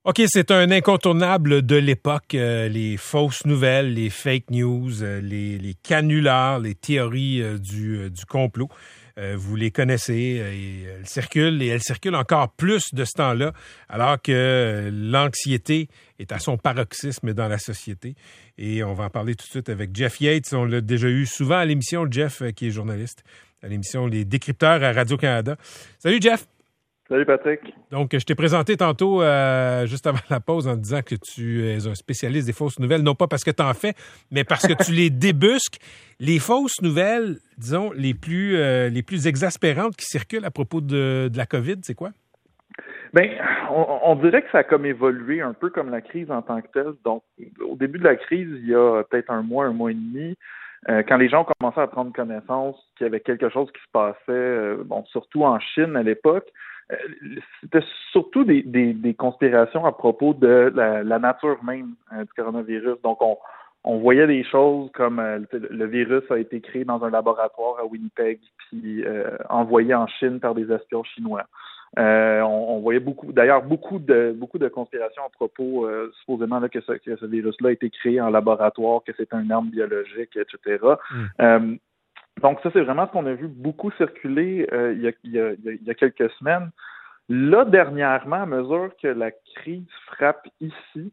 OK, c'est un incontournable de l'époque, les fausses nouvelles, les fake news, les canulars, les théories du complot. Vous les connaissez, elles circulent encore plus de ce temps-là, alors que l'anxiété est à son paroxysme dans la société. Et on va en parler tout de suite avec Jeff Yates. On l'a déjà eu souvent à l'émission, Jeff, qui est journaliste, à l'émission Les Décrypteurs à Radio-Canada. Salut, Jeff! Salut Patrick. Donc, je t'ai présenté tantôt, juste avant la pause, en disant que tu es un spécialiste des fausses nouvelles, non pas parce que tu en fais, mais parce que tu les débusques. Les fausses nouvelles, disons, les plus exaspérantes qui circulent à propos de la COVID, c'est quoi? Bien, on dirait que ça a comme évolué un peu comme la crise en tant que telle. Donc, au début de la crise, il y a peut-être un mois et demi, quand les gens ont commencé à prendre connaissance qu'il y avait quelque chose qui se passait, surtout en Chine à l'époque, c'était surtout des conspirations à propos de la nature même du coronavirus. Donc, on voyait des choses comme le virus a été créé dans un laboratoire à Winnipeg puis envoyé en Chine par des espions chinois. On voyait beaucoup de conspirations à propos supposément là, que ce virus-là a été créé en laboratoire, que c'est une arme biologique, etc. Donc ça, c'est vraiment ce qu'on a vu beaucoup circuler il y a quelques semaines. Là, dernièrement, à mesure que la crise frappe ici,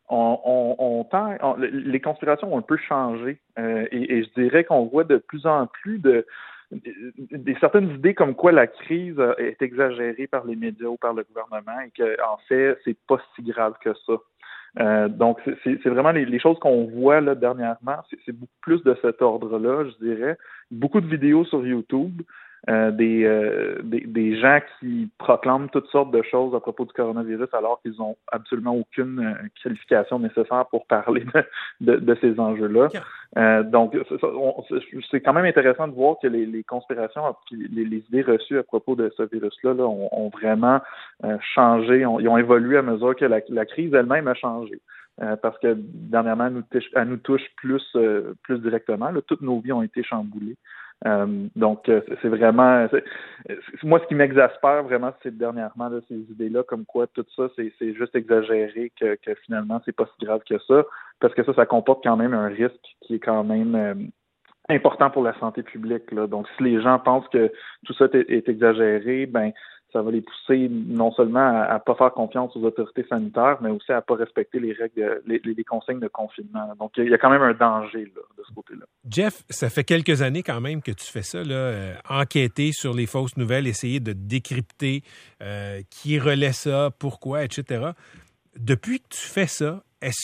les conspirations ont un peu changé et je dirais qu'on voit de plus en plus des certaines idées comme quoi la crise est exagérée par les médias ou par le gouvernement et qu'en fait, c'est pas si grave que ça. Donc, c'est vraiment les choses qu'on voit là dernièrement, c'est beaucoup plus de cet ordre-là, je dirais. Beaucoup de vidéos sur YouTube, des gens qui proclament toutes sortes de choses à propos du coronavirus alors qu'ils n'ont absolument aucune qualification nécessaire pour parler de ces enjeux-là. Donc, c'est quand même intéressant de voir que les conspirations et les idées reçues à propos de ce virus-là là, ont vraiment changé, ils ont évolué à mesure que la crise elle-même a changé. Parce que dernièrement, elle nous touche plus directement. Là, toutes nos vies ont été chamboulées. Donc, c'est vraiment... moi, ce qui m'exaspère vraiment, c'est dernièrement là, ces idées-là, comme quoi tout ça, c'est juste exagéré, que finalement, c'est pas si grave que ça, parce que ça comporte quand même un risque qui est quand même important pour la santé publique. Là. Donc, si les gens pensent que tout ça est exagéré, ben ça va les pousser non seulement à pas faire confiance aux autorités sanitaires, mais aussi à pas respecter les règles, les consignes de confinement. Donc, il y a quand même un danger là, de ce côté-là. Jeff, ça fait quelques années quand même que tu fais ça, là, enquêter sur les fausses nouvelles, essayer de décrypter qui relaie ça, pourquoi, etc. Depuis que tu fais ça, est-ce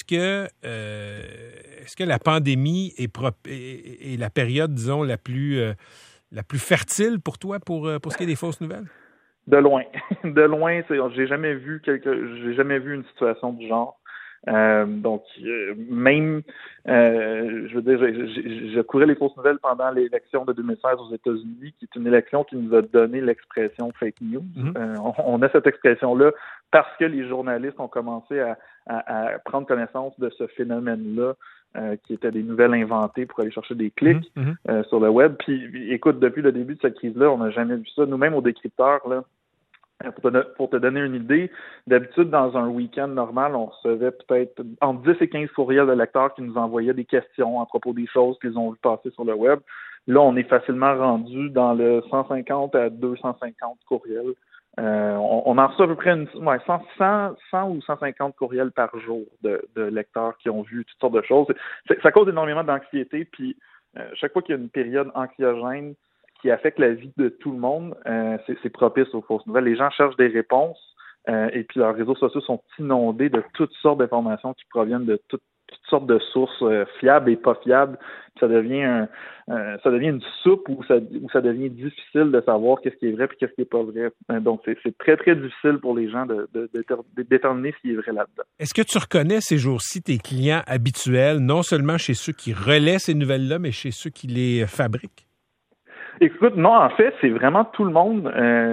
que la pandémie est la période, disons, la plus fertile pour toi pour ce qui est des fausses nouvelles? De loin, j'ai jamais vu une situation du genre. Donc, même, je veux dire, je courais les fausses nouvelles pendant l'élection de 2016 aux États-Unis, qui est une élection qui nous a donné l'expression fake news. On a cette expression-là parce que les journalistes ont commencé à prendre connaissance de ce phénomène-là, qui étaient des nouvelles inventées pour aller chercher des clics sur le web. Puis, écoute, depuis le début de cette crise-là, on n'a jamais vu ça. Nous-mêmes, aux décrypteurs, là, pour te donner une idée, d'habitude, dans un week-end normal, on recevait peut-être entre 10 et 15 courriels de lecteurs qui nous envoyaient des questions à propos des choses qu'ils ont vu passer sur le web. Là, on est facilement rendu dans le 150 à 250 courriels. On en reçoit à peu près 100 ou 150 courriels par jour de lecteurs qui ont vu toutes sortes de choses. Ça cause énormément d'anxiété, puis chaque fois qu'il y a une période anxiogène qui affecte la vie de tout le monde, c'est propice aux fausses nouvelles. Les gens cherchent des réponses et puis leurs réseaux sociaux sont inondés de toutes sortes d'informations qui proviennent de toutes sortes de sources fiables et pas fiables. Ça devient une soupe où ça devient difficile de savoir qu'est-ce qui est vrai et qu'est-ce qui est pas vrai. Donc, c'est très, très difficile pour les gens de déterminer ce qui est vrai là-dedans. Est-ce que tu reconnais ces jours-ci tes clients habituels, non seulement chez ceux qui relaient ces nouvelles-là, mais chez ceux qui les fabriquent? Écoute, non, en fait, c'est vraiment tout le monde.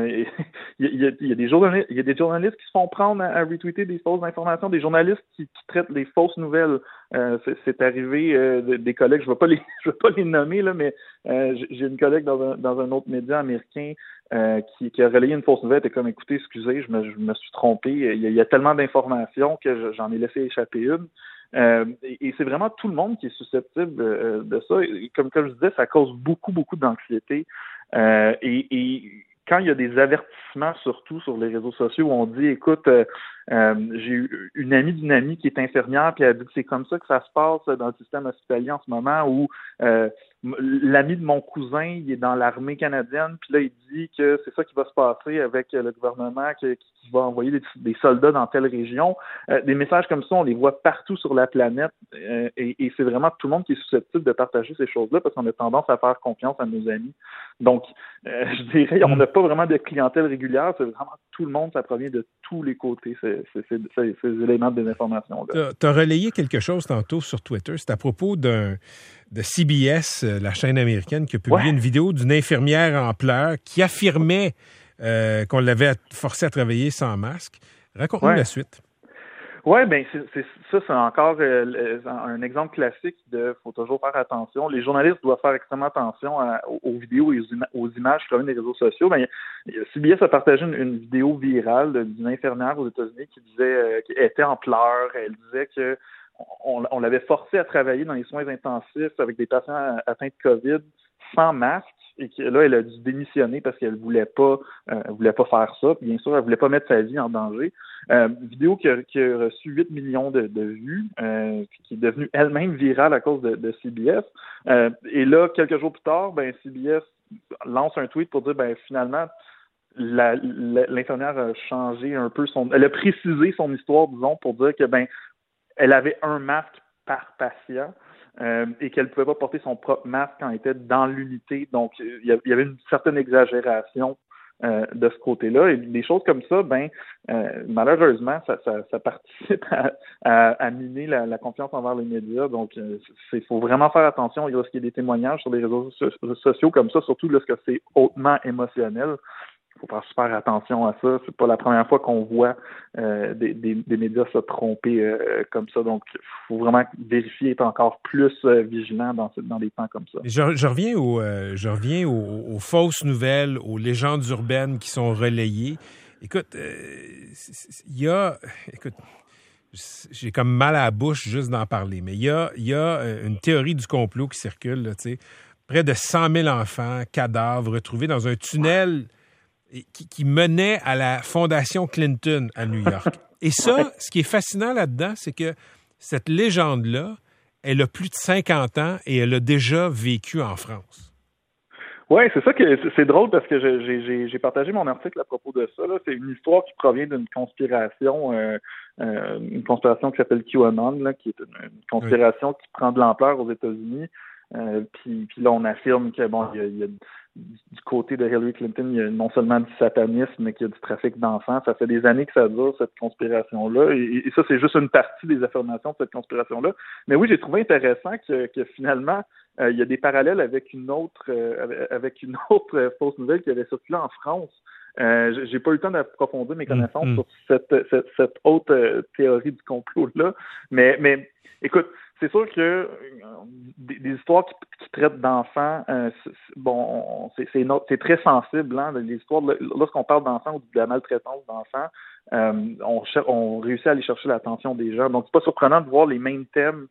Il y a des journalistes qui se font prendre à retweeter des fausses informations, des journalistes qui traitent les fausses nouvelles. C'est arrivé des collègues, je vais pas les nommer là, mais j'ai une collègue dans un autre média américain qui a relayé une fausse nouvelle. Elle était comme, écoutez, excusez, je me suis trompé. Il y a tellement d'informations que j'en ai laissé échapper une. Et c'est vraiment tout le monde qui est susceptible de ça. Et comme je disais, ça cause beaucoup, beaucoup d'anxiété. Et quand il y a des avertissements, surtout sur les réseaux sociaux, où on dit, écoute, j'ai eu une amie d'une amie qui est infirmière, puis elle a dit que c'est comme ça que ça se passe dans le système hospitalier en ce moment, où l'ami de mon cousin, il est dans l'armée canadienne, puis là, il dit que c'est ça qui va se passer avec le gouvernement qui va envoyer des soldats dans telle région. Des messages comme ça, on les voit partout sur la planète, et c'est vraiment tout le monde qui est susceptible de partager ces choses-là, parce qu'on a tendance à faire confiance à nos amis. Donc, je dirais, on n'a pas vraiment de clientèle régulière, c'est vraiment tout le monde, ça provient de tous les côtés, ces éléments de désinformation-là. Tu as relayé quelque chose tantôt sur Twitter, c'est à propos de CBS, la chaîne américaine, qui a publié une vidéo d'une infirmière en pleurs qui affirmait qu'on l'avait forcé à travailler sans masque. Raconte-nous la suite. Oui, bien, c'est encore un exemple classique de faut toujours faire attention. Les journalistes doivent faire extrêmement attention aux vidéos et aux images qui proviennent des réseaux sociaux. Bien, CBS a partagé une vidéo virale d'une infirmière aux États-Unis qui disait qu'elle était en pleurs. Elle disait que on l'avait forcée à travailler dans les soins intensifs avec des patients atteints de COVID sans masque. Et que là, elle a dû démissionner parce qu'elle voulait pas faire ça. Puis bien sûr, elle voulait pas mettre sa vie en danger. Vidéo qui a reçu 8 millions de vues, qui est devenue elle-même virale à cause de CBS. Et là, quelques jours plus tard, CBS lance un tweet pour dire, finalement, l'infirmière a changé un peu elle a précisé son histoire, disons, pour dire que, elle avait un masque par patient. Et qu'elle ne pouvait pas porter son propre masque quand elle était dans l'unité. Donc, il y avait une certaine exagération de ce côté-là. Et des choses comme ça, malheureusement, ça participe à miner la confiance envers les médias. Donc, il faut vraiment faire attention lorsqu'il y a des témoignages sur les réseaux sociaux comme ça, surtout lorsque c'est hautement émotionnel. Il faut faire super attention à ça. C'est pas la première fois qu'on voit des médias se tromper comme ça. Donc, il faut vraiment vérifier, être encore plus vigilant dans des temps comme ça. Je reviens aux fausses nouvelles, aux légendes urbaines qui sont relayées. Écoute, j'ai comme mal à la bouche juste d'en parler, mais il y a une théorie du complot qui circule, là, tu sais. Près de 100 000 enfants, cadavres, retrouvés dans un tunnel qui menait à la fondation Clinton à New York. Et ça, ce qui est fascinant là-dedans, c'est que cette légende-là, elle a plus de 50 ans et elle a déjà vécu en France. Oui, c'est ça que c'est drôle parce que j'ai partagé mon article à propos de ça. Là. C'est une histoire qui provient d'une conspiration, qui s'appelle QAnon, là, qui est une conspiration qui prend de l'ampleur aux États-Unis. Puis là, on affirme que il y a du côté de Hillary Clinton, il y a non seulement du satanisme, mais qu'il y a du trafic d'enfants. Ça fait des années que ça dure, cette conspiration-là. Et ça, c'est juste une partie des affirmations de cette conspiration-là. Mais oui, j'ai trouvé intéressant que finalement, il y a des parallèles avec une autre fausse nouvelle qui avait circulé en France. J'ai pas eu le temps d'approfondir mes connaissances sur cette autre théorie du complot-là. Mais écoute, c'est sûr que des histoires qui traitent d'enfants, c'est très sensible. Hein, les histoires, lorsqu'on parle d'enfants ou de la maltraitance d'enfants, on réussit à aller chercher l'attention des gens. Donc, c'est pas surprenant de voir les mêmes thèmes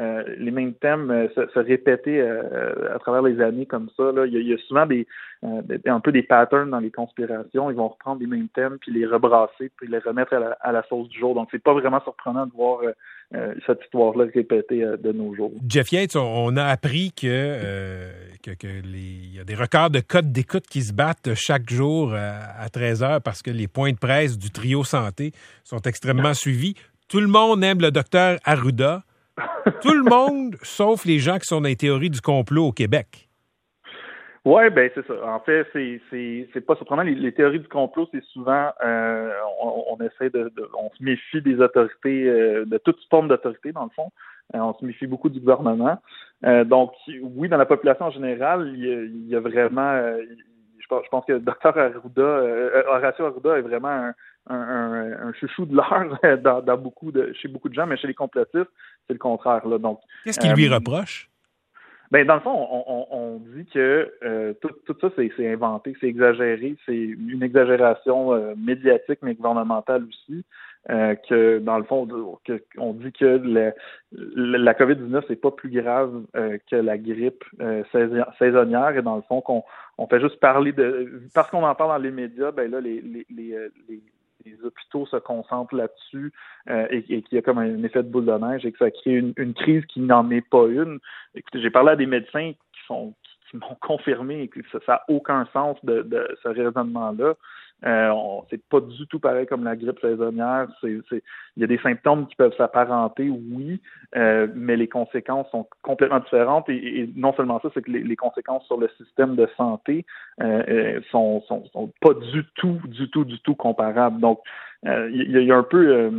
se répéter à travers les années comme ça. Là. Il y a souvent un peu des patterns dans les conspirations. Ils vont reprendre les mêmes thèmes puis les rebrasser puis les remettre à la sauce du jour. Donc, c'est pas vraiment surprenant de voir cette histoire-là répétée de nos jours. Jeff Yates, on a appris qu'il y a des records de codes d'écoute qui se battent chaque jour à 13h parce que les points de presse du trio santé sont extrêmement suivis. Tout le monde aime le docteur Arruda. Tout le monde, sauf les gens qui sont dans les théories du complot au Québec. Ouais, ben c'est ça. En fait, c'est pas surprenant. Les théories du complot, c'est souvent on essaie on se méfie des autorités, de toute forme d'autorité dans le fond. On se méfie beaucoup du gouvernement. Donc oui, dans la population en général, il y a vraiment. Je pense que le docteur Horacio Arruda est vraiment un chouchou de l'heure chez beaucoup de gens, mais chez les complotistes, c'est le contraire là. Donc qu'est-ce qu'il lui reproche? Ben dans le fond, on dit que tout ça c'est inventé, c'est exagéré, c'est une exagération médiatique mais gouvernementale aussi. Que dans le fond, on dit que la COVID-19 c'est pas plus grave que la grippe saisonnière et dans le fond qu'on fait juste parler parce qu'on en parle dans les médias, ben là les hôpitaux se concentrent là-dessus et qu'il y a comme un effet de boule de neige et que ça crée une crise qui n'en est pas une. Écoutez, j'ai parlé à des médecins qui m'ont confirmé que ça n'a aucun sens de ce raisonnement-là. C'est pas du tout pareil comme la grippe saisonnière. Il y a des symptômes qui peuvent s'apparenter, oui, mais les conséquences sont complètement différentes. Et non seulement ça, c'est que les conséquences sur le système de santé sont pas du tout comparables. Donc, il y a un peu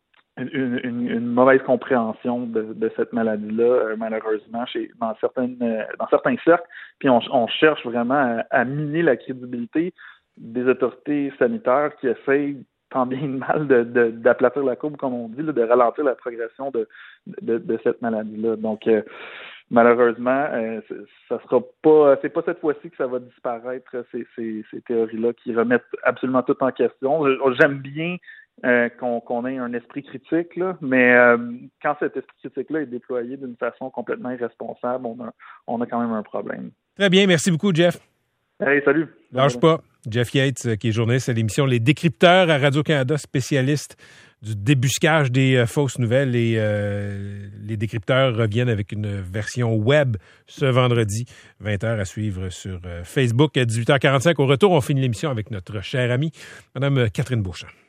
une mauvaise compréhension de cette maladie-là, malheureusement, dans certains cercles. Puis on cherche vraiment à miner la crédibilité des autorités sanitaires qui essayent tant bien que mal d'aplatir la courbe, comme on dit, là, de ralentir la progression de cette maladie-là. Donc, malheureusement, ça sera pas, c'est pas cette fois-ci que ça va disparaître, ces théories-là qui remettent absolument tout en question. J'aime bien qu'on ait un esprit critique, là, mais quand cet esprit critique-là est déployé d'une façon complètement irresponsable, on a quand même un problème. Très bien, merci beaucoup, Jeff. Hey, salut. Lâche pas. Jeff Yates, qui est journaliste à l'émission Les Décrypteurs à Radio-Canada, spécialiste du débusquage des fausses nouvelles. Et les Décrypteurs reviennent avec une version web ce vendredi, 20h à suivre sur Facebook. À 18h45, au retour, on finit l'émission avec notre chère amie, Mme Catherine Beauchamp.